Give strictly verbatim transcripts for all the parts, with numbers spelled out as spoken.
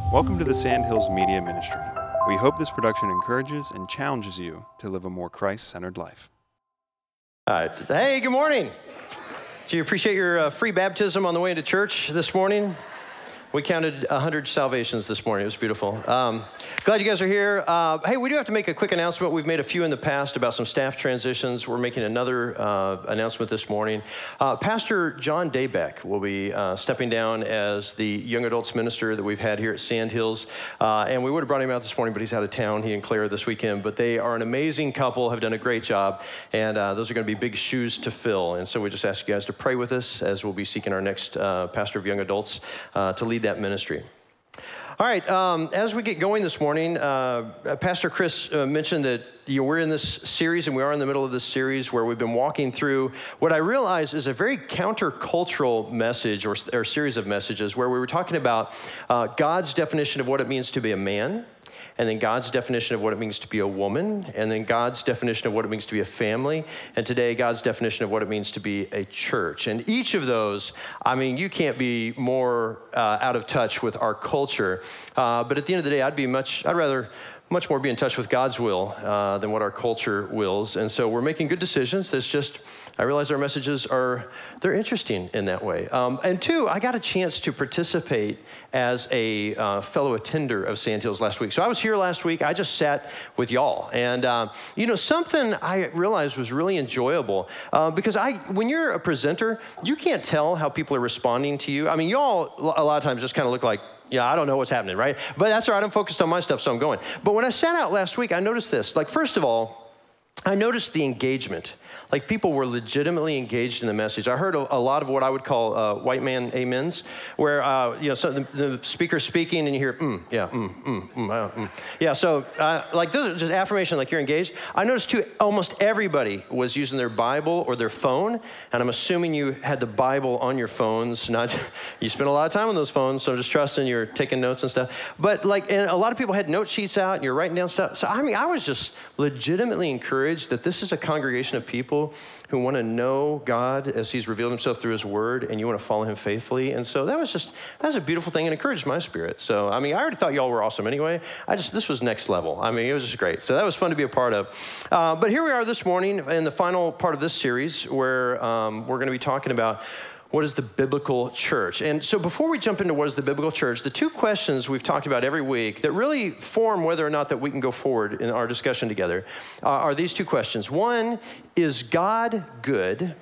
Welcome to the Sandhills Media Ministry. We hope this production encourages and challenges you to live a more Christ-centered life. All right. Hey, good morning. Do you appreciate your uh, free baptism on the way into church this morning? We counted one hundred salvations this morning. It was beautiful. Um, glad you guys are here. Uh, hey, we do have to make a quick announcement. We've made a few in the past about some staff transitions. We're making another uh, announcement this morning. Uh, Pastor John Daybeck will be uh, stepping down as the young adults minister that we've had here at Sandhills. Uh, and we would have brought him out this morning, but he's out of town, he and Claire, this weekend. But they are an amazing couple, have done a great job. And uh, those are going to be big shoes to fill. And so we just ask you guys to pray with us as we'll be seeking our next uh, pastor of young adults uh, to lead that ministry. All right, um, as we get going this morning, uh, Pastor Chris uh, mentioned that you know, we're in this series, and we are in the middle of this series where we've been walking through what I realize is a very countercultural message or, or series of messages where we were talking about uh, God's definition of what it means to be a man, and then God's definition of what it means to be a woman, and then God's definition of what it means to be a family, and today God's definition of what it means to be a church. And each of those, I mean, you can't be more uh, out of touch with our culture. Uh, but at the end of the day, I'd be much, I'd rather much more be in touch with God's will uh, than what our culture wills. And so we're making good decisions. That's just, I realize our messages are, they're interesting in that way. Um, and two, I got a chance to participate as a uh, fellow attender of Sandhills last week. So I was here last week. I just sat with y'all. And, uh, you know, something I realized was really enjoyable uh, because I, when you're a presenter, you can't tell how people are responding to you. I mean, y'all a lot of times just kind of look like, yeah, I don't know what's happening, right? But that's all right. I'm focused on my stuff, so I'm going. But when I sat out last week, I noticed this. Like, first of all, I noticed the engagement. Like, people were legitimately engaged in the message. I heard a, a lot of what I would call uh, white man amens, where, uh, you know, so the, the speaker's speaking and you hear, mm, yeah, mm, mm, mm, uh, mm. Yeah, so, uh, like, those are just affirmation, like you're engaged. I noticed, too, almost everybody was using their Bible or their phone, and I'm assuming you had the Bible on your phones. Not, you spend a lot of time on those phones, so I'm just trusting you're taking notes and stuff. But, like, and a lot of people had note sheets out, and you're writing down stuff. So, I mean, I was just legitimately encouraged that this is a congregation of people who want to know God as he's revealed himself through his word, and you want to follow him faithfully. And so that was just, that was a beautiful thing and encouraged my spirit. So, I mean, I already thought y'all were awesome anyway. I just, this was next level. I mean, it was just great. So that was fun to be a part of. Uh, but here we are this morning in the final part of this series where um, we're going to be talking about what is the biblical church? And so before we jump into what is the biblical church, the two questions we've talked about every week that really form whether or not that we can go forward in our discussion together uh, are these two questions. One, is God good?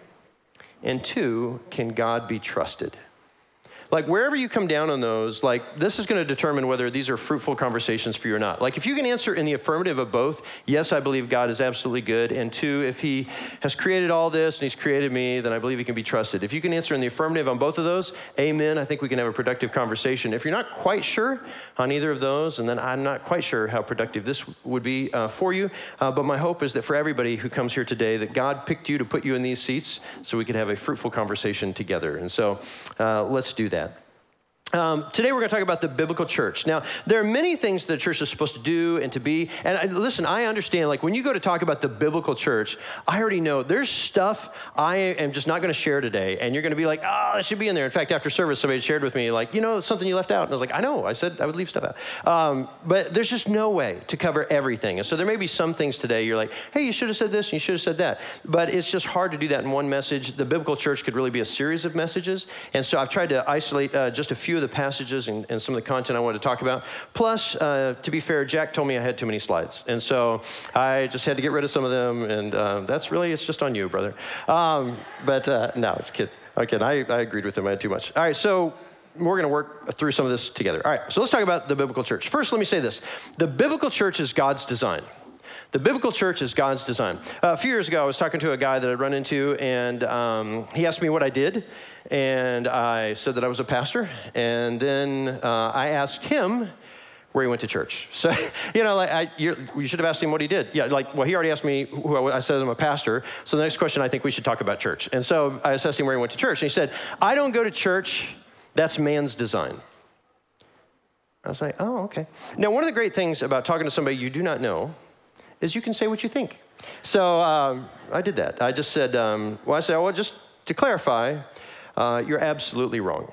And two, can God be trusted? Like, wherever you come down on those, like, this is going to determine whether these are fruitful conversations for you or not. Like, if you can answer in the affirmative of both, yes, I believe God is absolutely good, and two, if he has created all this and he's created me, then I believe he can be trusted. If you can answer in the affirmative on both of those, amen, I think we can have a productive conversation. If you're not quite sure on either of those, and then I'm not quite sure how productive this would be uh, for you, uh, but my hope is that for everybody who comes here today, that God picked you to put you in these seats so we could have a fruitful conversation together. And so uh, let's do that. Um, today we're going to talk about the biblical church. Now, there are many things that a church is supposed to do and to be. And I, listen, I understand, like, when you go to talk about the biblical church, I already know there's stuff I am just not going to share today. And you're going to be like, oh, that should be in there. In fact, after service, somebody shared with me, like, you know, something you left out. And I was like, I know. I said I would leave stuff out. Um, but there's just no way to cover everything. And so there may be some things today you're like, hey, you should have said this and you should have said that. But it's just hard to do that in one message. The biblical church could really be a series of messages. And so I've tried to isolate uh, just a few of the passages and, and some of the content I wanted to talk about. Plus, uh, to be fair, Jack told me I had too many slides. And so I just had to get rid of some of them. And uh, that's really, it's just on you, brother. Um, but uh, no, it's kid. Okay, I, I agreed with him. I had too much. All right, so we're going to work through some of this together. All right, so let's talk about the biblical church. First, let me say this. The biblical church is God's design. The biblical church is God's design. Uh, a few years ago, I was talking to a guy that I'd run into, and um, he asked me what I did, and I said that I was a pastor, and then uh, I asked him where he went to church. So, you know, like I, you should have asked him what he did. Yeah, like, well, he already asked me who I, I said I'm a pastor, so the next question, I think we should talk about church. And so I asked him where he went to church, and he said, I don't go to church, that's man's design. I was like, oh, okay. Now, one of the great things about talking to somebody you do not know is you can say what you think. So um, I did that. I just said, um, well, I said, well, just to clarify, Uh, you're absolutely wrong.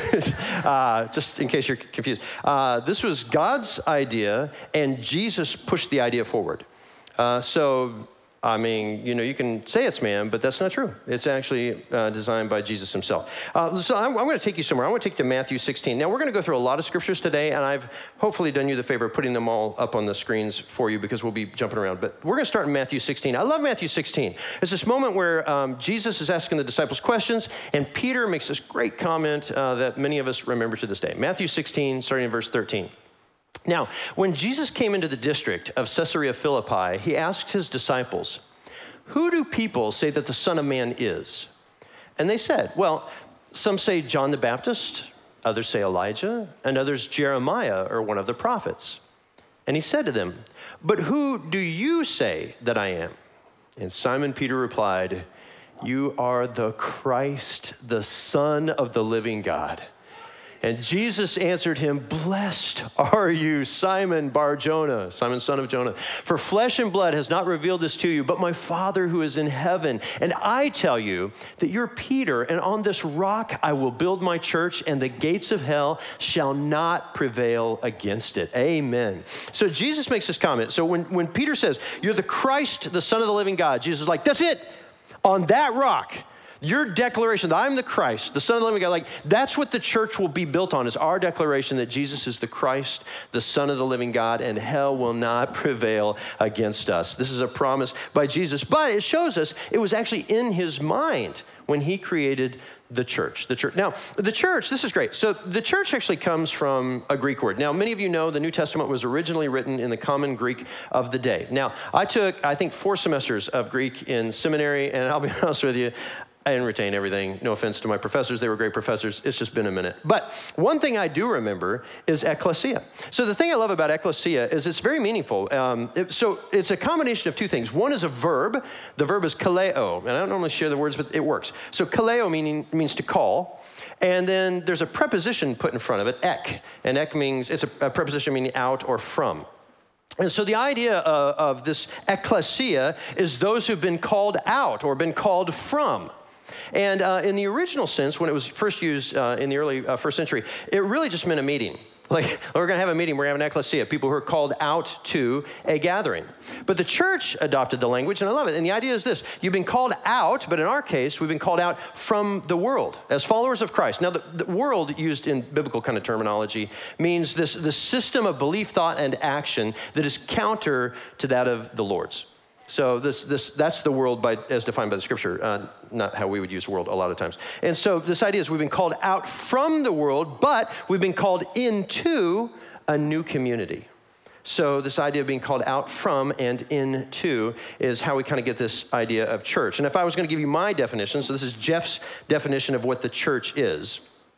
uh, just in case you're confused. Uh, this was God's idea, and Jesus pushed the idea forward. Uh, so, I mean, you know, you can say it's man, but that's not true. It's actually uh, designed by Jesus himself. Uh, so I'm, I'm going to take you somewhere. I want to take you to Matthew sixteen. Now, we're going to go through a lot of scriptures today, and I've hopefully done you the favor of putting them all up on the screens for you because we'll be jumping around. But we're going to start in Matthew sixteen. I love Matthew sixteen. It's this moment where um, Jesus is asking the disciples questions, and Peter makes this great comment uh, that many of us remember to this day. Matthew sixteen, starting in verse thirteen. Now, when Jesus came into the district of Caesarea Philippi, he asked his disciples, "Who do people say that the Son of Man is?" And they said, well, some say John the Baptist, others say Elijah, and others Jeremiah or one of the prophets. And he said to them, "But who do you say that I am?" And Simon Peter replied, "You are the Christ, the Son of the living God." And Jesus answered him, "Blessed are you, Simon Bar-Jonah," Simon, son of Jonah, "for flesh and blood has not revealed this to you, but my Father who is in heaven. And I tell you that you're Peter, and on this rock I will build my church, and the gates of hell shall not prevail against it." Amen. So Jesus makes this comment. So when, when Peter says, "You're the Christ, the Son of the living God," Jesus is like, that's it. On that rock, your declaration that I'm the Christ, the Son of the living God, like that's what the church will be built on, is our declaration that Jesus is the Christ, the Son of the living God, and hell will not prevail against us. This is a promise by Jesus, but it shows us it was actually in his mind when he created the church. The church. Now, the church, this is great. So the church actually comes from a Greek word. Now, many of you know the New Testament was originally written in the common Greek of the day. Now, I took, I think, four semesters of Greek in seminary, and I'll be honest with you, I didn't retain everything. No offense to my professors. They were great professors. It's just been a minute. But one thing I do remember is ecclesia. So the thing I love about ecclesia is it's very meaningful. Um, it, so it's a combination of two things. One is a verb. The verb is kaleo. And I don't normally share the words, but it works. So kaleo meaning, means to call. And then there's a preposition put in front of it, ek. And ek means, it's a, a preposition meaning out or from. And so the idea of, of this ecclesia is those who've been called out or been called from. And uh, in the original sense, when it was first used uh, in the early uh, first century, it really just meant a meeting. Like, we're going to have a meeting, we're going to have an ecclesia, people who are called out to a gathering. But the church adopted the language, and I love it. And the idea is this: you've been called out, but in our case, we've been called out from the world as followers of Christ. Now, the, the world, used in biblical kind of terminology, means this the system of belief, thought, and action that is counter to that of the Lord's. So this, this, that's the world by, as defined by the scripture, uh, not how we would use world a lot of times. And so this idea is we've been called out from the world, but we've been called into a new community. So this idea of being called out from and into is how we kind of get this idea of church. And if I was going to give you my definition, so this is Jeff's definition of what the church is.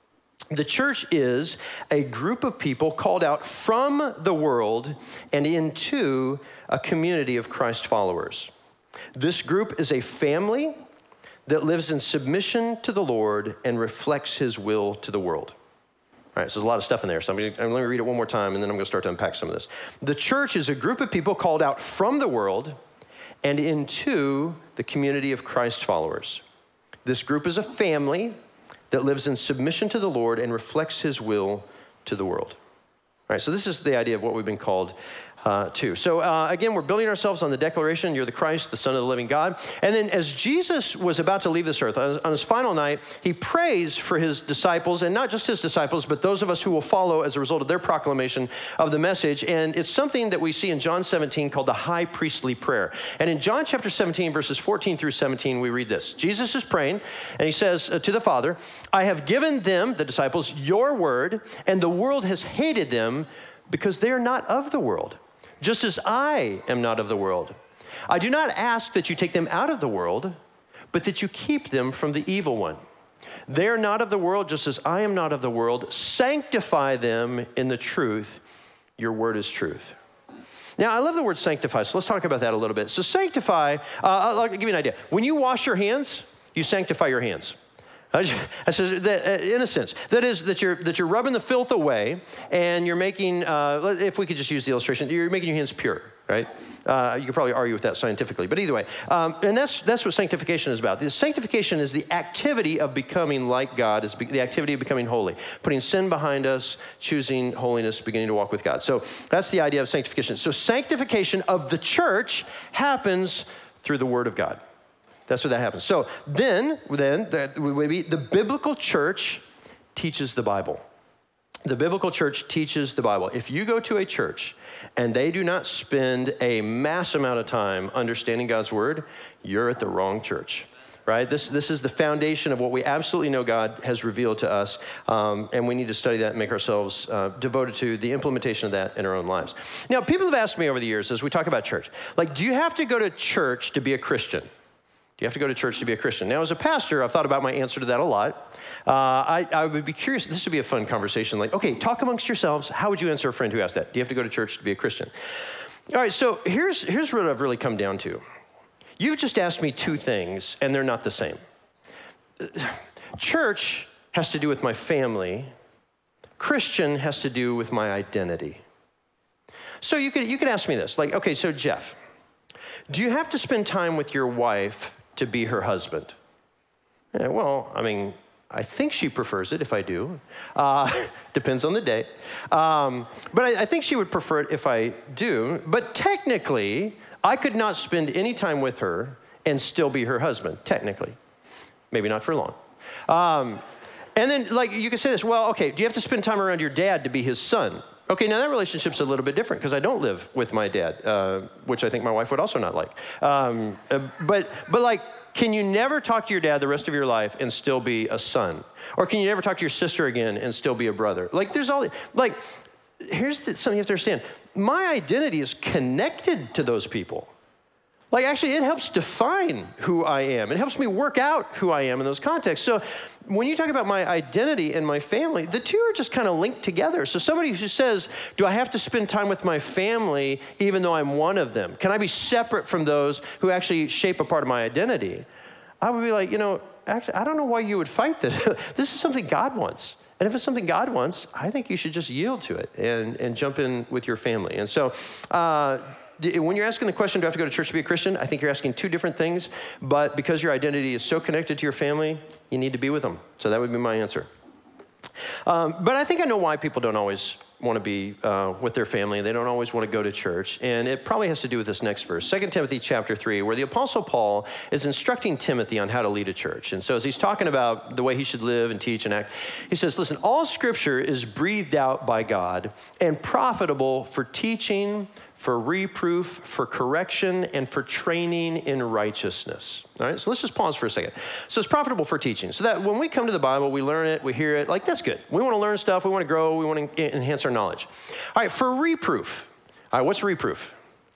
The church is a group of people called out from the world and into a community of Christ followers. This group is a family that lives in submission to the Lord and reflects his will to the world. All right, so there's a lot of stuff in there, so I'm going to, let me read it one more time, and then I'm going to start to unpack some of this. The church is a group of people called out from the world and into the community of Christ followers. This group is a family that lives in submission to the Lord and reflects his will to the world. All right, so this is the idea of what we've been called uh, to. So uh, again, we're building ourselves on the declaration, you're the Christ, the Son of the living God. And then as Jesus was about to leave this earth, on his, on his final night, he prays for his disciples, and not just his disciples, but those of us who will follow as a result of their proclamation of the message. And it's something that we see in John seventeen called the high priestly prayer. And in John chapter seventeen, verses fourteen through seventeen, we read this. Jesus is praying, and he says uh, to the Father, "I have given them," the disciples, "your word, and the world has hated them because they are not of the world, just as I am not of the world. I do not ask that you take them out of the world, but that you keep them from the evil one. They are not of the world, just as I am not of the world. Sanctify them in the truth. Your word is truth." Now, I love the word sanctify, so let's talk about that a little bit. So sanctify, uh, I'll give you an idea. When you wash your hands, you sanctify your hands. I said, that, in a sense, that is that you're that you're rubbing the filth away, and you're making. Uh, if we could just use the illustration, you're making your hands pure. right? Uh, you could probably argue with that scientifically, but either way. Um, and that's that's what sanctification is about. The sanctification is the activity of becoming like God, is be, the activity of becoming holy, putting sin behind us, choosing holiness, beginning to walk with God. So that's the idea of sanctification. So sanctification of the church happens through the Word of God. That's what that happens. So then, then the, the biblical church teaches the Bible. The biblical church teaches the Bible. If you go to a church and they do not spend a mass amount of time understanding God's word, you're at the wrong church, right? This, this is the foundation of what we absolutely know God has revealed to us, um, and we need to study that and make ourselves uh, devoted to the implementation of that in our own lives. Now, people have asked me over the years as we talk about church, like, do you have to go to church to be a Christian? Do you have to go to church to be a Christian? Now, as a pastor, I've thought about my answer to that a lot. Uh, I, I would be curious, this would be a fun conversation. Like, okay, talk amongst yourselves. How would you answer a friend who asked that? Do you have to go to church to be a Christian? All right, so here's, here's what I've really come down to. You've just asked me two things, and they're not the same. Church has to do with my family. Christian has to do with my identity. So you could, you could ask me this, like, okay, so Jeff, do you have to spend time with your wife to be her husband? Yeah, well, I mean, I think she prefers it if I do. Uh, depends on the day. Um, but I, I think she would prefer it if I do. But technically, I could not spend any time with her and still be her husband, technically. Maybe not for long. Um, and then, like, you could say this, well, okay, do you have to spend time around your dad to be his son? Okay, now that relationship's a little bit different because I don't live with my dad, uh, which I think my wife would also not like. Um, uh, but, but like, can you never talk to your dad the rest of your life and still be a son? Or can you never talk to your sister again and still be a brother? Like, there's all, like, here's the, something you have to understand. My identity is connected to those people. Like, actually, it helps define who I am. It helps me work out who I am in those contexts. So when you talk about my identity and my family, the two are just kind of linked together. So somebody who says, do I have to spend time with my family even though I'm one of them? Can I be separate from those who actually shape a part of my identity? I would be like, you know, actually, I don't know why you would fight this. This is something God wants. And if it's something God wants, I think you should just yield to it and, and jump in with your family. And so, uh, when you're asking the question, do I have to go to church to be a Christian? I think you're asking two different things, but because your identity is so connected to your family, you need to be with them. So that would be my answer. Um, but I think I know why people don't always want to be uh, with their family. They don't always want to go to church. And it probably has to do with this next verse, Second Timothy chapter three, where the Apostle Paul is instructing Timothy on how to lead a church. And so as he's talking about the way he should live and teach and act, he says, listen, all scripture is breathed out by God and profitable for teaching, for reproof, for correction, and for training in righteousness. All right, so let's just pause for a second. So it's profitable for teaching. So that when we come to the Bible, we learn it, we hear it, like that's good. We want to learn stuff, we want to grow, we want to enhance our knowledge. All right, for reproof. All right, what's reproof?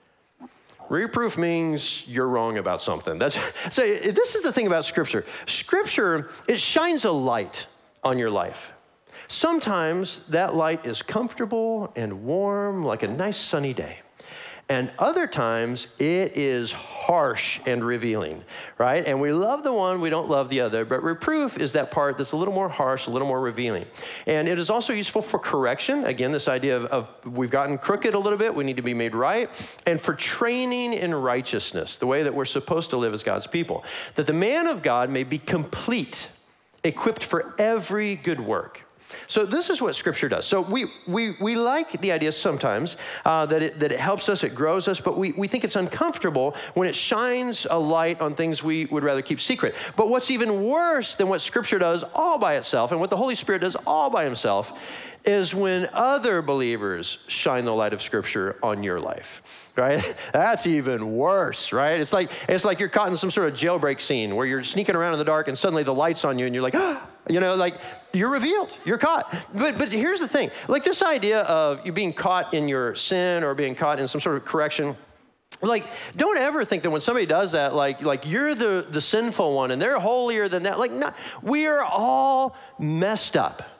Reproof means you're wrong about something. That's so this is the thing about Scripture. Scripture, it shines a light on your life. Sometimes that light is comfortable and warm, like a nice sunny day. And other times, it is harsh and revealing, right? And we love the one, we don't love the other. But reproof is that part that's a little more harsh, a little more revealing. And it is also useful for correction. Again, this idea of, of we've gotten crooked a little bit, we need to be made right. And for training in righteousness, the way that we're supposed to live as God's people. That the man of God may be complete, equipped for every good work. So this is what Scripture does. So we we we like the idea sometimes uh, that it that it helps us, it grows us, but we, we think it's uncomfortable when it shines a light on things we would rather keep secret. But what's even worse than what Scripture does all by itself and what the Holy Spirit does all by himself is when other believers shine the light of Scripture on your life, right? That's even worse, right? It's like it's like you're caught in some sort of jailbreak scene where you're sneaking around in the dark and suddenly the light's on you and you're like, ah, you know, like you're revealed, you're caught. But but here's the thing, like this idea of you being caught in your sin or being caught in some sort of correction, like, don't ever think that when somebody does that, like, like you're the, the sinful one and they're holier than that. Like, no, we are all messed up.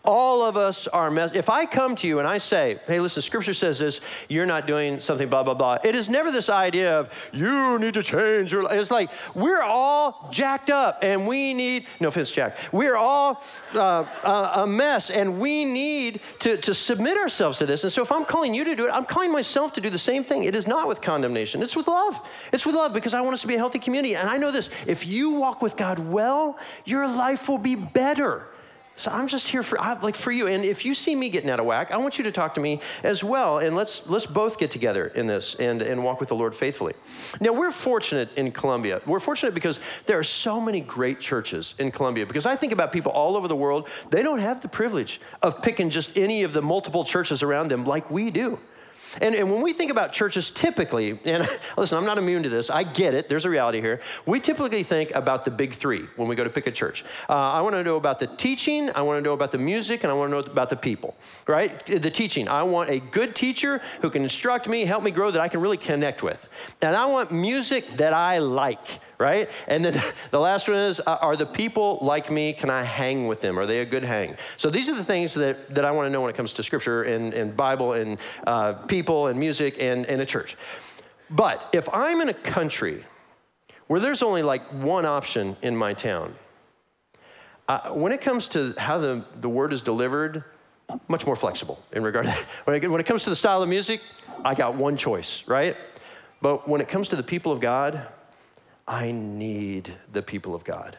All of us are mess. If I come to you and I say, hey, listen, Scripture says this, you're not doing something, blah, blah, blah. It is never this idea of, you need to change your life. It's like, we're all jacked up and we need, no offense, Jack, we're all uh, a mess and we need to, to submit ourselves to this. And so if I'm calling you to do it, I'm calling myself to do the same thing. It is not with condemnation. It's with love. It's with love because I want us to be a healthy community. And I know this, if you walk with God well, your life will be better. So I'm just here for like for you. And if you see me getting out of whack, I want you to talk to me as well. And let's let's both get together in this and, and walk with the Lord faithfully. Now, we're fortunate in Columbia. We're fortunate because there are so many great churches in Columbia. Because I think about people all over the world, they don't have the privilege of picking just any of the multiple churches around them like we do. And, and when we think about churches typically, and listen, I'm not immune to this. I get it. There's a reality here. We typically think about the big three when we go to pick a church. Uh, I want to know about the teaching. I want to know about the music. And I want to know about the people, right? The teaching. I want a good teacher who can instruct me, help me grow, that I can really connect with. And I want music that I like, right? And then the last one is, uh, are the people like me? Can I hang with them? Are they a good hang? So these are the things that, that I want to know when it comes to Scripture and, and Bible and uh, people and music and, and a church. But if I'm in a country where there's only like one option in my town, uh, when it comes to how the, the word is delivered, much more flexible in regard to, when it, when it comes to the style of music, I got one choice, right? But when it comes to the people of God, I need the people of God.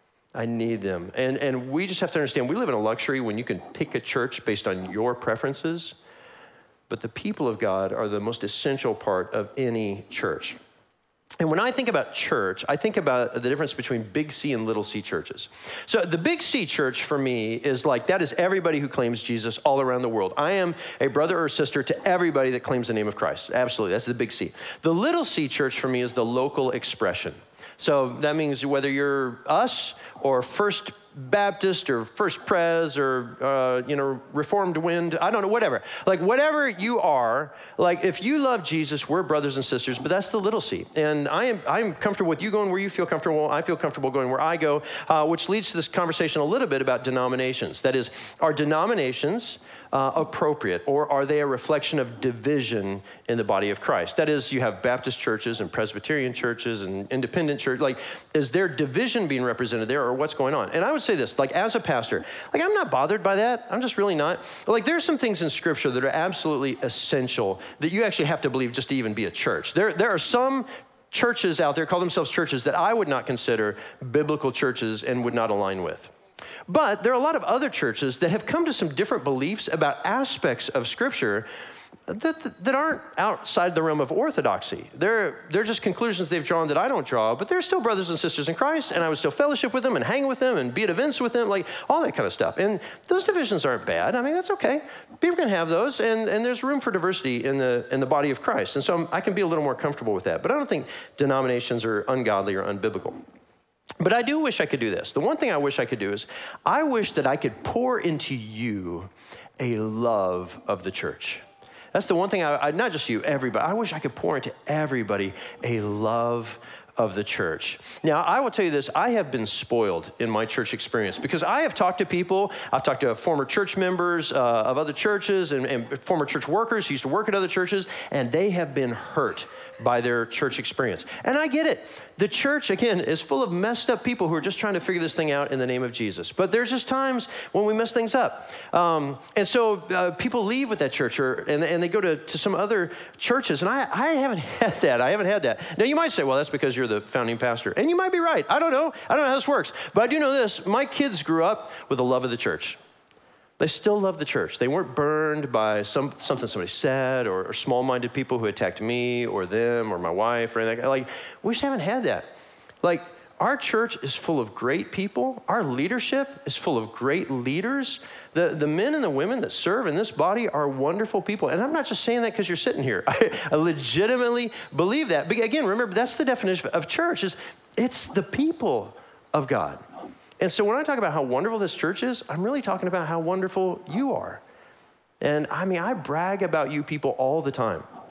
I need them. And, and we just have to understand, we live in a luxury when you can pick a church based on your preferences, but the people of God are the most essential part of any church. And when I think about church, I think about the difference between big C and little C churches. So the big C church for me is like, that is everybody who claims Jesus all around the world. I am a brother or sister to everybody that claims the name of Christ. Absolutely, that's the big C. The little C church for me is the local expression. So that means whether you're us or First Baptist or First Pres or, uh, you know, Reformed Wind, I don't know, whatever. Like whatever you are, like if you love Jesus, we're brothers and sisters, but that's the little C. And I am I'm comfortable with you going where you feel comfortable. I feel comfortable going where I go, uh, which leads to this conversation a little bit about denominations. That is, are denominations Uh, appropriate, or are they a reflection of division in the body of Christ? That is, you have Baptist churches and Presbyterian churches and independent church. Like, is there division being represented there, or what's going on? And I would say this, like as a pastor, like I'm not bothered by that. I'm just really not. But like there's some things in Scripture that are absolutely essential that you actually have to believe just to even be a church. There, there are some churches out there, call themselves churches, that I would not consider biblical churches and would not align with. But there are a lot of other churches that have come to some different beliefs about aspects of Scripture that, that aren't outside the realm of orthodoxy. They're, they're just conclusions they've drawn that I don't draw, but they're still brothers and sisters in Christ, and I would still fellowship with them and hang with them and be at events with them, like all that kind of stuff. And those divisions aren't bad. I mean, that's okay. People can have those, and, and there's room for diversity in the, in the body of Christ. And so I'm, I can be a little more comfortable with that. But I don't think denominations are ungodly or unbiblical. But I do wish I could do this. The one thing I wish I could do is I wish that I could pour into you a love of the church. That's the one thing, I, I not just you, everybody. I wish I could pour into everybody a love of the church. Now, I will tell you this, I have been spoiled in my church experience because I have talked to people, I've talked to former church members uh, of other churches and, and former church workers who used to work at other churches, and they have been hurt by their church experience. And I get it. The church, again, is full of messed up people who are just trying to figure this thing out in the name of Jesus. But there's just times when we mess things up. Um, and so uh, people leave with that church or, and, and they go to, to some other churches. And I, I haven't had that. I haven't had that. Now, you might say, well, that's because you're the founding pastor. And you might be right. I don't know. I don't know how this works. But I do know this. My kids grew up with a love of the church. They still love the church. They weren't burned by some, something somebody said or, or small-minded people who attacked me or them or my wife or anything. Like, we just haven't had that. Like, our church is full of great people. Our leadership is full of great leaders. The, the men and the women that serve in this body are wonderful people. And I'm not just saying that because you're sitting here. I, I legitimately believe that. But again, remember, that's the definition of church, is it's the people of God. And so when I talk about how wonderful this church is, I'm really talking about how wonderful you are. And I mean, I brag about you people all the time.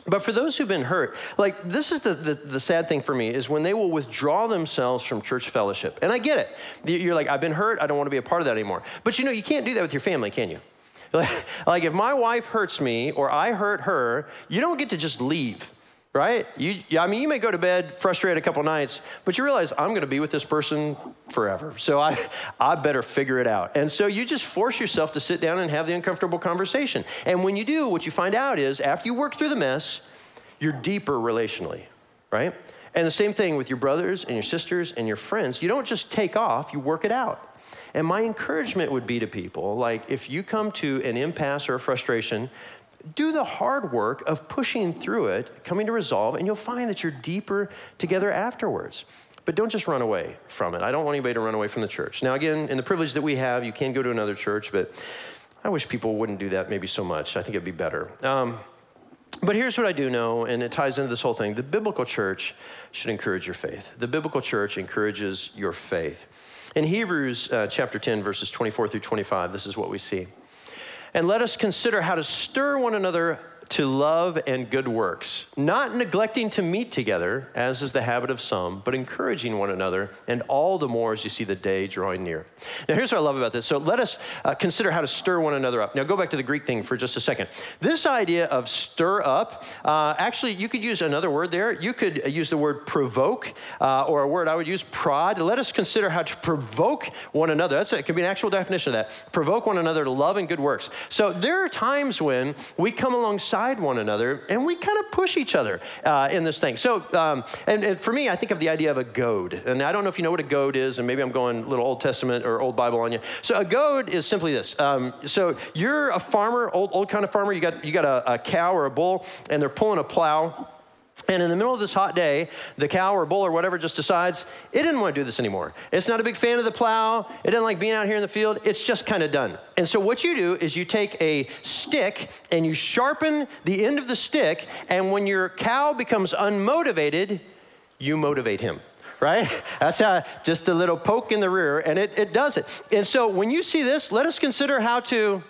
But for those who've been hurt, like this is the, the, the sad thing for me is when they will withdraw themselves from church fellowship. And I get it. You're like, I've been hurt. I don't want to be a part of that anymore. But you know, you can't do that with your family, can you? Like, like if my wife hurts me or I hurt her, you don't get to just leave, right? You, I mean, you may go to bed frustrated a couple nights, but you realize I'm going to be with this person forever. So I, I better figure it out. And so you just force yourself to sit down and have the uncomfortable conversation. And when you do, what you find out is after you work through the mess, you're deeper relationally, right? And the same thing with your brothers and your sisters and your friends. You don't just take off, you work it out. And my encouragement would be to people, like if you come to an impasse or a frustration, do the hard work of pushing through it, coming to resolve, and you'll find that you're deeper together afterwards. But don't just run away from it. I don't want anybody to run away from the church. Now, again, in the privilege that we have, you can go to another church, but I wish people wouldn't do that maybe so much. I think it'd be better. Um, but here's what I do know, and it ties into this whole thing. The biblical church should encourage your faith. The biblical church encourages your faith. In Hebrews uh, chapter ten, verses twenty-four through twenty-five, this is what we see. And let us consider how to stir one another to love and good works, not neglecting to meet together, as is the habit of some, but encouraging one another, and all the more as you see the day drawing near. Now, here's what I love about this. So let us uh, consider how to stir one another up. Now, go back to the Greek thing for just a second. This idea of stir up, uh, actually, you could use another word there. You could use the word provoke, uh, or a word I would use, prod. Let us consider how to provoke one another. That's it. It can be an actual definition of that. Provoke one another to love and good works. So there are times when we come alongside one another, and we kind of push each other uh, in this thing. So, um, and, and for me, I think of the idea of a goad. And I don't know if you know what a goad is, and maybe I'm going a little Old Testament or Old Bible on you. So a goad is simply this. Um, so you're a farmer, old old kind of farmer. You got you got a, a cow or a bull, and they're pulling a plow. And in the middle of this hot day, the cow or bull or whatever just decides it didn't want to do this anymore. It's not a big fan of the plow. It doesn't like being out here in the field. It's just kind of done. And so what you do is you take a stick and you sharpen the end of the stick. And when your cow becomes unmotivated, you motivate him. Right? That's how, just a little poke in the rear, and it, it does it. And so when you see this, let us consider how to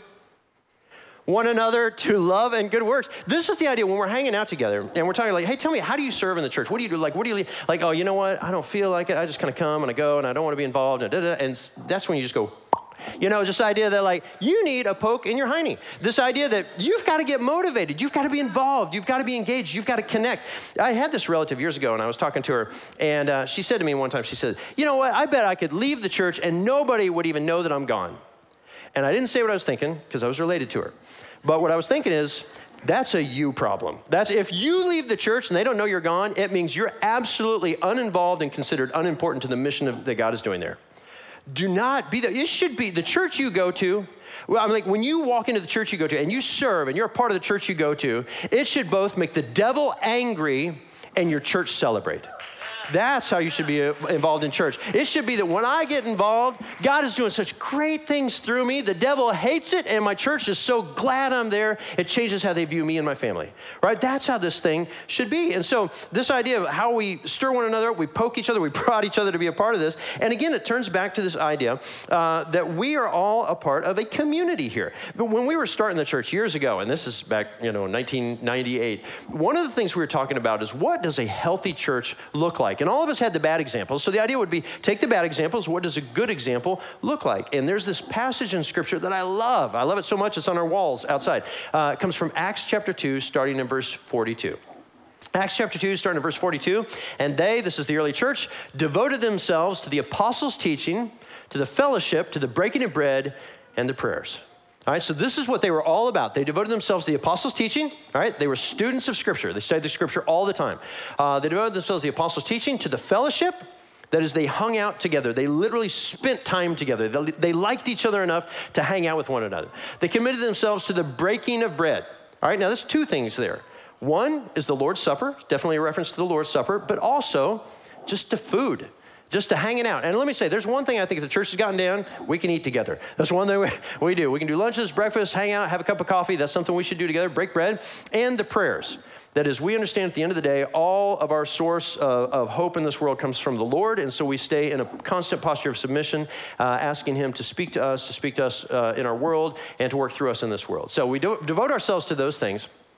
one another to love and good works. This is the idea when we're hanging out together and we're talking like, hey, tell me, how do you serve in the church? What do you do? Like, what do you, like, oh, you know what? I don't feel like it. I just kind of come and I go and I don't want to be involved. And, da, da, da. And that's when you just go, you know, just the idea that like, you need a poke in your hiney. This idea that you've got to get motivated. You've got to be involved. You've got to be engaged. You've got to connect. I had this relative years ago and I was talking to her and uh, she said to me one time, she said, you know what? I bet I could leave the church and nobody would even know that I'm gone. And I didn't say what I was thinking because I was related to her. But what I was thinking is, that's a you problem. That's if you leave the church and they don't know you're gone, it means you're absolutely uninvolved and considered unimportant to the mission of, that God is doing there. Do not be the, it should be the church you go to. Well, I'm like, when you walk into the church you go to and you serve and you're a part of the church you go to, it should both make the devil angry and your church celebrate. That's how you should be involved in church. It should be that when I get involved, God is doing such great things through me. The devil hates it, and my church is so glad I'm there. It changes how they view me and my family, right? That's how this thing should be. And so this idea of how we stir one another, we poke each other, we prod each other to be a part of this. And again, it turns back to this idea uh, that we are all a part of a community here. But when we were starting the church years ago, and this is back, you know, nineteen ninety-eight, one of the things we were talking about is what does a healthy church look like? And all of us had the bad examples. So the idea would be take the bad examples. What does a good example look like? And there's this passage in Scripture that I love. I love it so much it's on our walls outside. Uh, it comes from Acts chapter two, starting in verse forty-two. Acts chapter two, starting in verse forty-two. And they, this is the early church, devoted themselves to the apostles' teaching, to the fellowship, to the breaking of bread, and the prayers. All right, so this is what they were all about. They devoted themselves to the apostles' teaching. All right, they were students of Scripture. They studied the Scripture all the time. Uh, they devoted themselves to the apostles' teaching, to the fellowship. That is, they hung out together. They literally spent time together. They, they liked each other enough to hang out with one another. They committed themselves to the breaking of bread. All right, now there's two things there. One is the Lord's Supper, definitely a reference to the Lord's Supper, but also just to food. Just to hanging out. And let me say, there's one thing I think if the church has gotten down, we can eat together. That's one thing we, we do. We can do lunches, breakfast, hang out, have a cup of coffee. That's something we should do together, break bread. And the prayers. That is, we understand at the end of the day, all of our source of, of hope in this world comes from the Lord. And so we stay in a constant posture of submission, uh, asking him to speak to us, to speak to us uh, in our world, and to work through us in this world. So we do, devote ourselves to those things.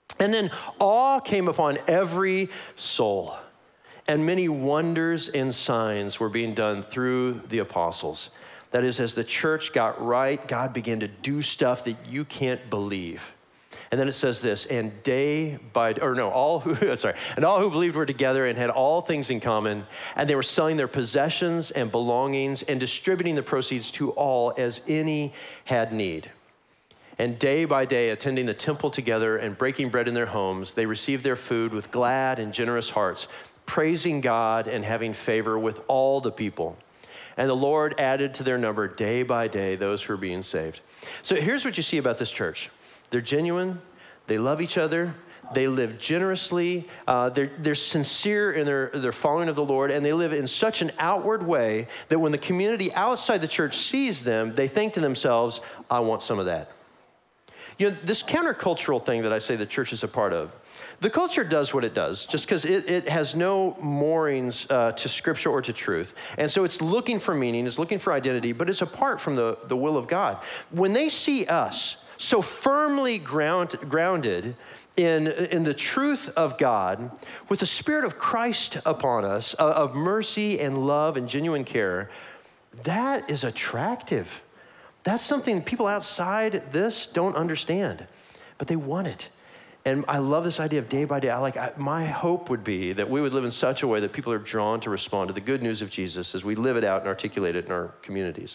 And then awe came upon every soul, and many wonders and signs were being done through the apostles. That is, as the church got right, God began to do stuff that you can't believe. And then it says this, and day by, or no, all who, sorry, and all who believed were together and had all things in common, and they were selling their possessions and belongings and distributing the proceeds to all as any had need. And day by day, attending the temple together and breaking bread in their homes, they received their food with glad and generous hearts, praising God and having favor with all the people. And the Lord added to their number day by day those who were being saved. So here's what you see about this church. They're genuine, they love each other, they live generously, uh, they're, they're sincere in their, their following of the Lord, and they live in such an outward way that when the community outside the church sees them, they think to themselves, I want some of that. You know, this countercultural thing that I say the church is a part of, the culture does what it does, just because it, it has no moorings uh, to Scripture or to truth. And so it's looking for meaning, it's looking for identity, but it's apart from the, the will of God. When they see us so firmly ground, grounded in, in the truth of God, with the Spirit of Christ upon us, uh, of mercy and love and genuine care, that is attractive. That's something people outside this don't understand, but they want it. And I love this idea of day by day. I like I, my hope would be that we would live in such a way that people are drawn to respond to the good news of Jesus as we live it out and articulate it in our communities.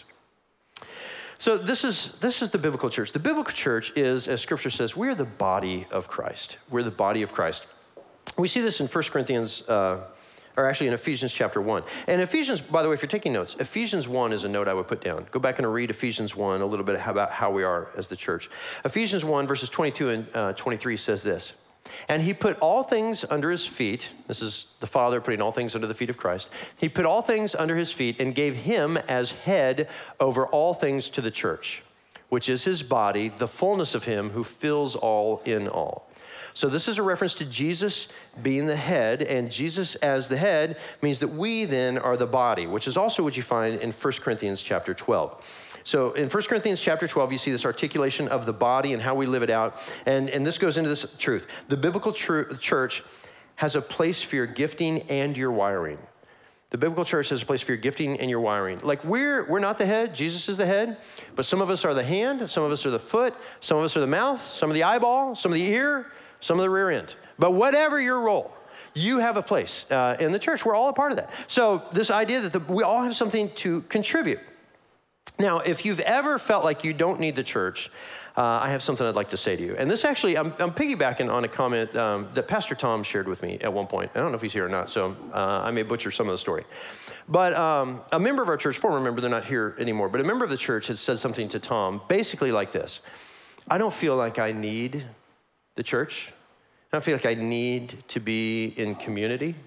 So this is this is the biblical church. The biblical church is, as Scripture says, we're the body of Christ. We're the body of Christ. We see this in First Corinthians, uh, or actually in Ephesians chapter one. And Ephesians, by the way, if you're taking notes, Ephesians one is a note I would put down. Go back and read Ephesians one a little bit about how we are as the church. Ephesians one, verses twenty-two and uh, twenty-three says this. And he put all things under his feet. This is the Father putting all things under the feet of Christ. He put all things under his feet and gave him as head over all things to the church, which is his body, the fullness of him who fills all in all. So this is a reference to Jesus being the head, and Jesus as the head means that we then are the body, which is also what you find in First Corinthians chapter twelve. So in First Corinthians chapter twelve, you see this articulation of the body and how we live it out. And, and this goes into this truth. The biblical tr- church has a place for your gifting and your wiring. The biblical church has a place for your gifting and your wiring. Like we're we're not the head, Jesus is the head, but some of us are the hand, some of us are the foot, some of us are the mouth, some of the eyeball, some of the ear, some of the rear end. But whatever your role, you have a place uh, in the church. We're all a part of that. So this idea that the, we all have something to contribute. Now, if you've ever felt like you don't need the church, uh, I have something I'd like to say to you. And this actually, I'm, I'm piggybacking on a comment um, that Pastor Tom shared with me at one point. I don't know if he's here or not, so uh, I may butcher some of the story. But um, a member of our church, former member, they're not here anymore, but a member of the church had said something to Tom, basically like this. I don't feel like I need the church. I don't feel like I need to be in community.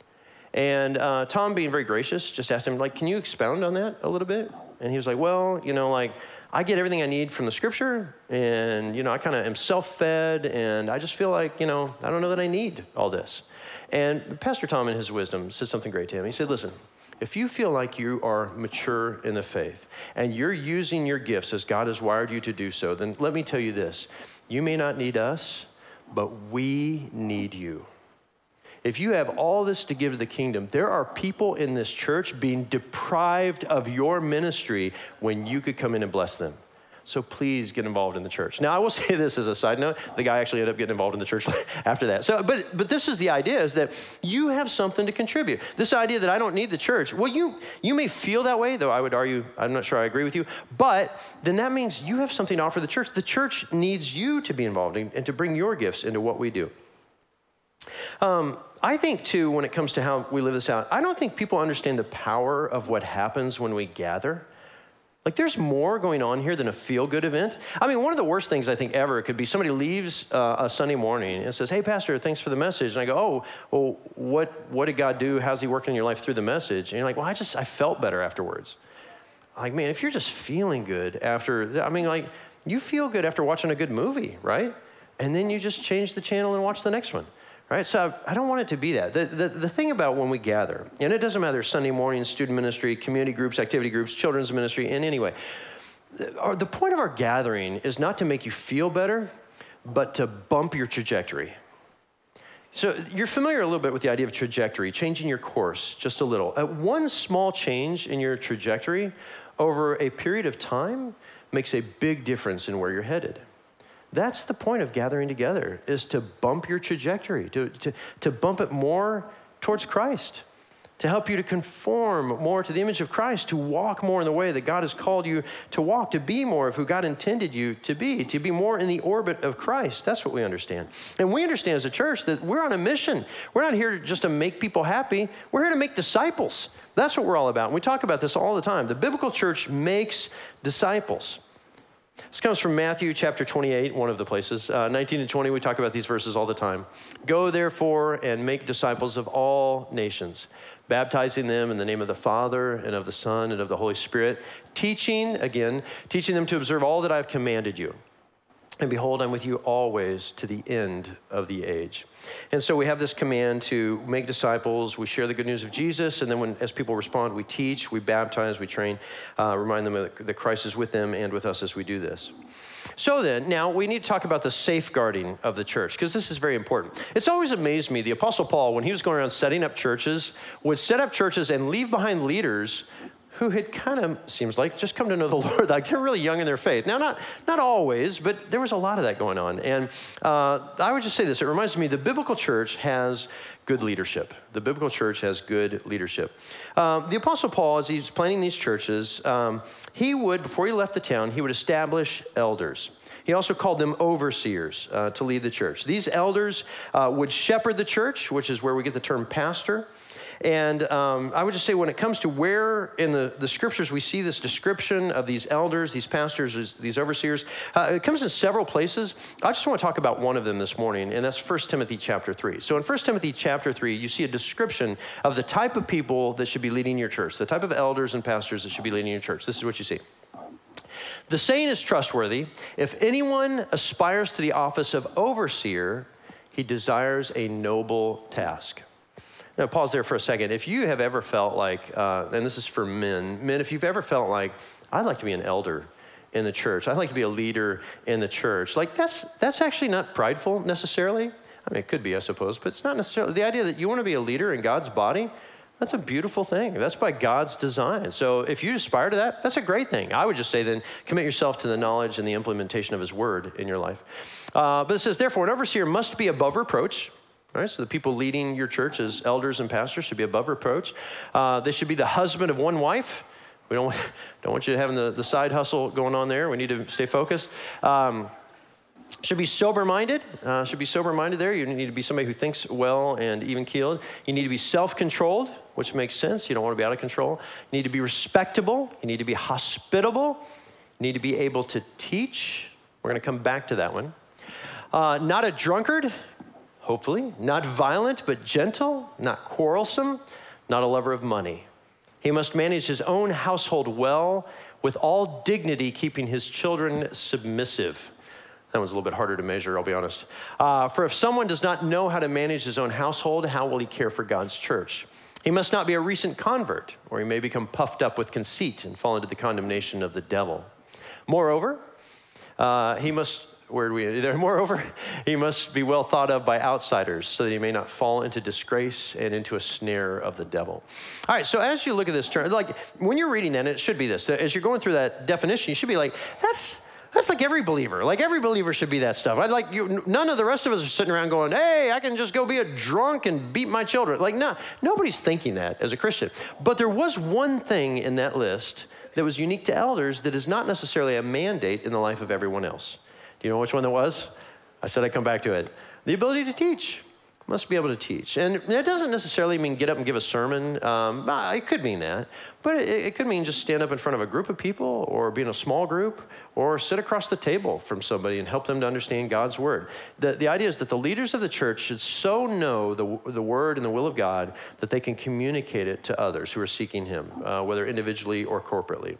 And uh, Tom, being very gracious, just asked him, like, can you expound on that a little bit? And he was like, well, you know, like, I get everything I need from the Scripture, and, you know, I kind of am self-fed, and I just feel like, you know, I don't know that I need all this. And Pastor Tom, in his wisdom, said something great to him. He said, listen, if you feel like you are mature in the faith, and you're using your gifts as God has wired you to do so, then let me tell you this. You may not need us, but we need you. If you have all this to give to the kingdom, there are people in this church being deprived of your ministry when you could come in and bless them. So please get involved in the church. Now, I will say this as a side note. The guy actually ended up getting involved in the church after that. So, but but this is the idea, is that you have something to contribute. This idea that I don't need the church, well, you, you may feel that way, though I would argue, I'm not sure I agree with you, but then that means you have something to offer the church. The church needs you to be involved in, and to bring your gifts into what we do. Um, I think, too, when it comes to how we live this out, I don't think people understand the power of what happens when we gather. Like, there's more going on here than a feel-good event. I mean, one of the worst things I think ever could be somebody leaves uh, a Sunday morning and says, hey, Pastor, thanks for the message. And I go, oh, well, what, what did God do? How's he working in your life through the message? And you're like, well, I just, I felt better afterwards. Like, man, if you're just feeling good after, I mean, like, you feel good after watching a good movie, right? And then you just change the channel and watch the next one. Right, so I don't want it to be that. The, the, the thing about when we gather, and it doesn't matter, Sunday morning, student ministry, community groups, activity groups, children's ministry, in any way, the, our, the point of our gathering is not to make you feel better, but to bump your trajectory. So you're familiar a little bit with the idea of trajectory, changing your course just a little. Uh, one small change in your trajectory over a period of time makes a big difference in where you're headed. That's the point of gathering together, is to bump your trajectory, to, to, to bump it more towards Christ, to help you to conform more to the image of Christ, to walk more in the way that God has called you to walk, to be more of who God intended you to be, to be more in the orbit of Christ. That's what we understand. And we understand as a church that we're on a mission. We're not here just to make people happy. We're here to make disciples. That's what we're all about. And we talk about this all the time. The biblical church makes disciples. This comes from Matthew chapter twenty-eight, one of the places. Uh, nineteen and twenty, we talk about these verses all the time. Go therefore and make disciples of all nations, baptizing them in the name of the Father and of the Son and of the Holy Spirit, teaching, again, teaching them to observe all that I've commanded you. And behold, I'm with you always to the end of the age. And so we have this command to make disciples. We share the good news of Jesus. And then when, as people respond, we teach, we baptize, we train, uh, remind them that Christ is with them and with us as we do this. So then, now we need to talk about the safeguarding of the church, because this is very important. It's always amazed me, the Apostle Paul, when he was going around setting up churches, would set up churches and leave behind leaders who had kind of, seems like, just come to know the Lord. Like they're really young in their faith. Now, not not always, but there was a lot of that going on. And uh, I would just say this. It reminds me, the biblical church has good leadership. The biblical church has good leadership. Um, the Apostle Paul, as he's planning these churches, um, he would, before he left the town, he would establish elders. He also called them overseers uh, to lead the church. These elders uh, would shepherd the church, which is where we get the term pastor. And um, I would just say when it comes to where in the, the scriptures we see this description of these elders, these pastors, these overseers, uh, it comes in several places. I just want to talk about one of them this morning, and that's First Timothy chapter three. So in First Timothy chapter three, you see a description of the type of people that should be leading your church, the type of elders and pastors that should be leading your church. This is what you see. The saying is trustworthy. If anyone aspires to the office of overseer, he desires a noble task. Now, pause there for a second. If you have ever felt like, uh, and this is for men, men, if you've ever felt like, I'd like to be an elder in the church, I'd like to be a leader in the church, like that's that's actually not prideful necessarily. I mean, it could be, I suppose, but it's not necessarily. The idea that you want to be a leader in God's body, that's a beautiful thing. That's by God's design. So if you aspire to that, that's a great thing. I would just say then, commit yourself to the knowledge and the implementation of his word in your life. Uh, but it says, therefore, an overseer must be above reproach. All right, so the people leading your church as elders and pastors should be above reproach. Uh, they should be the husband of one wife. We don't, don't want you having the, the side hustle going on there. We need to stay focused. Um, should be sober-minded. Uh, should be sober-minded there. You need to be somebody who thinks well and even-keeled. You need to be self-controlled, which makes sense. You don't want to be out of control. You need to be respectable. You need to be hospitable. You need to be able to teach. We're going to come back to that one. Uh, not a drunkard. Hopefully, not violent, but gentle, not quarrelsome, not a lover of money. He must manage his own household well, with all dignity, keeping his children submissive. That one's a little bit harder to measure, I'll be honest. Uh, for if someone does not know how to manage his own household, how will he care for God's church? He must not be a recent convert, or he may become puffed up with conceit and fall into the condemnation of the devil. Moreover, uh, he must... Where do we, there, moreover, he must be well thought of by outsiders so that he may not fall into disgrace and into a snare of the devil. All right, so as you look at this term, like when you're reading that, it should be this. As you're going through that definition, you should be like, that's that's like every believer. Like every believer should be that stuff. I'd like you, none of the rest of us are sitting around going, hey, I can just go be a drunk and beat my children. Like, no, nobody's thinking that as a Christian. But there was one thing in that list that was unique to elders that is not necessarily a mandate in the life of everyone else. Do you know which one that was? I said I'd come back to it. The ability to teach. Must be able to teach. And that doesn't necessarily mean get up and give a sermon. Um, it could mean that. But it, it could mean just stand up in front of a group of people or be in a small group or sit across the table from somebody and help them to understand God's word. The, the idea is that the leaders of the church should so know the, the word and the will of God that they can communicate it to others who are seeking him, uh, whether individually or corporately.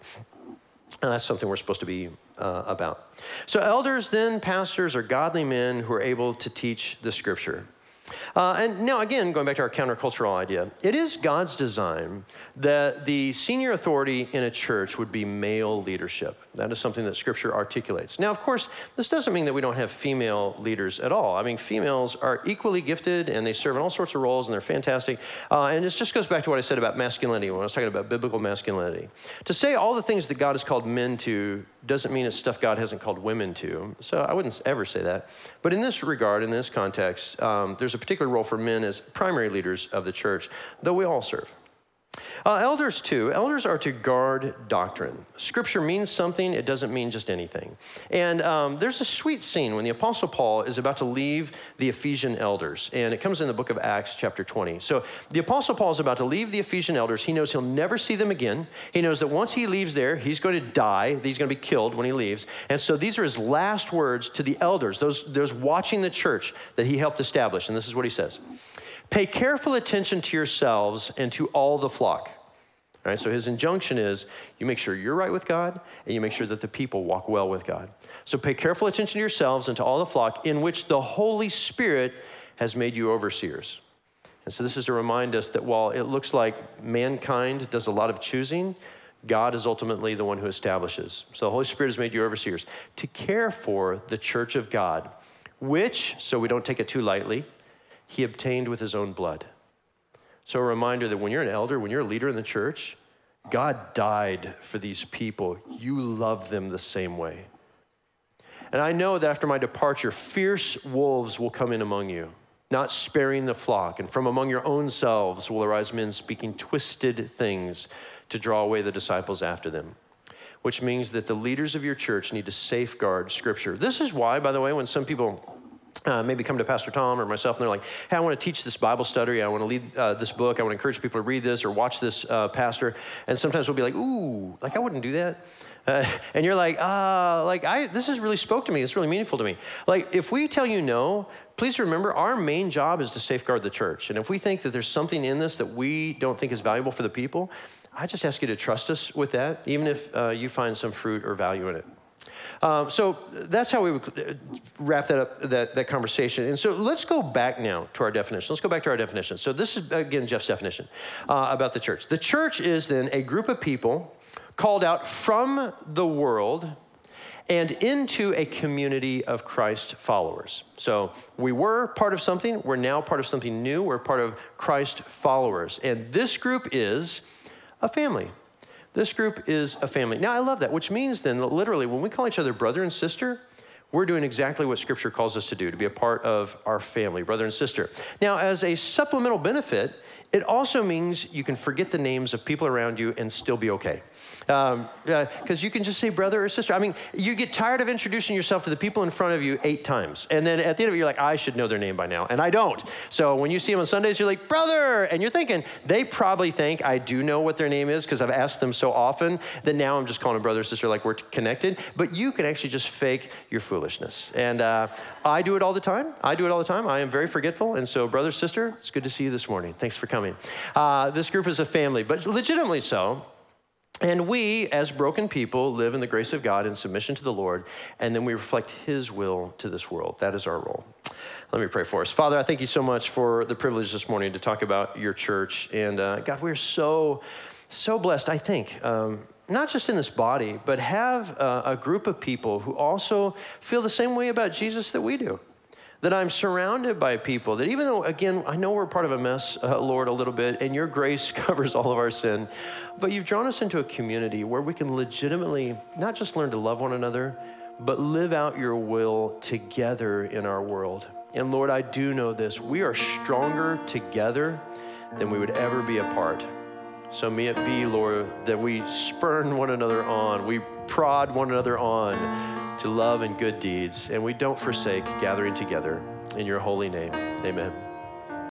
And that's something we're supposed to be uh, about. So elders, then, pastors, are godly men who are able to teach the scripture. Uh, and now, again, going back to our countercultural idea, it is God's design that the senior authority in a church would be male leadership. That is something that Scripture articulates. Now, of course, this doesn't mean that we don't have female leaders at all. I mean, females are equally gifted, and they serve in all sorts of roles, and they're fantastic. Uh, and this just goes back to what I said about masculinity when I was talking about biblical masculinity. To say all the things that God has called men to doesn't mean it's stuff God hasn't called women to. So I wouldn't ever say that. But in this regard, in this context, um, there's a particular role for men as primary leaders of the church, though we all serve. Uh, elders, too. Elders are to guard doctrine. Scripture means something. It doesn't mean just anything. And um, there's a sweet scene when the Apostle Paul is about to leave the Ephesian elders. And it comes in the book of Acts, chapter twenty. So the Apostle Paul is about to leave the Ephesian elders. He knows he'll never see them again. He knows that once he leaves there, he's going to die. He's going to be killed when he leaves. And so these are his last words to the elders, those, those watching the church that he helped establish. And this is what he says. Pay careful attention to yourselves and to all the flock. All right, so his injunction is you make sure you're right with God and you make sure that the people walk well with God. So pay careful attention to yourselves and to all the flock in which the Holy Spirit has made you overseers. And so this is to remind us that while it looks like mankind does a lot of choosing, God is ultimately the one who establishes. So the Holy Spirit has made you overseers to care for the church of God, which, so we don't take it too lightly, he obtained with his own blood. So a reminder that when you're an elder, when you're a leader in the church, God died for these people. You love them the same way. And I know that after my departure, fierce wolves will come in among you, not sparing the flock. And from among your own selves will arise men speaking twisted things to draw away the disciples after them. Which means that the leaders of your church need to safeguard Scripture. This is why, by the way, when some people Uh, maybe come to Pastor Tom or myself, and they're like, hey, I want to teach this Bible study. I want to lead uh, this book. I want to encourage people to read this or watch this uh, pastor. And sometimes we'll be like, ooh, like I wouldn't do that. Uh, and you're like, ah, uh, like I, this has really spoke to me. It's really meaningful to me. Like if we tell you no, please remember our main job is to safeguard the church. And if we think that there's something in this that we don't think is valuable for the people, I just ask you to trust us with that, even if uh, you find some fruit or value in it. Um, so that's how we would wrap that up, that, that conversation. And so let's go back now to our definition. Let's go back to our definition. So this is, again, Jeff's definition uh, about the church. The church is then a group of people called out from the world and into a community of Christ followers. So we were part of something. We're now part of something new. We're part of Christ followers. And this group is a family. This group is a family. Now, I love that, which means then that literally when we call each other brother and sister, we're doing exactly what Scripture calls us to do, to be a part of our family, brother and sister. Now, as a supplemental benefit, it also means you can forget the names of people around you and still be okay. Um, uh, 'cause you can just say brother or sister. I mean, you get tired of introducing yourself to the people in front of you eight times. And then at the end of it, you're like, I should know their name by now. And I don't. So when you see them on Sundays, you're like, brother. And you're thinking, they probably think I do know what their name is because I've asked them so often that now I'm just calling them brother or sister like we're connected. But you can actually just fake your foolishness. And uh, I do it all the time. I do it all the time. I am very forgetful. And so brother, sister, it's good to see you this morning. Thanks for coming. Uh, this group is a family, but legitimately so. And we, as broken people, live in the grace of God in submission to the Lord, and then we reflect His will to this world. That is our role. Let me pray for us. Father, I thank you so much for the privilege this morning to talk about your church. And uh, God, we're so, so blessed, I think, um, not just in this body, but have uh, a group of people who also feel the same way about Jesus that we do. That I'm surrounded by people that even though, again, I know we're part of a mess, uh, Lord, a little bit, and your grace covers all of our sin, but you've drawn us into a community where we can legitimately not just learn to love one another, but live out your will together in our world. And Lord, I do know this. We are stronger together than we would ever be apart. So may it be, Lord, that we spurn one another on, we prod one another on to love and good deeds, and we don't forsake gathering together in your holy name. Amen.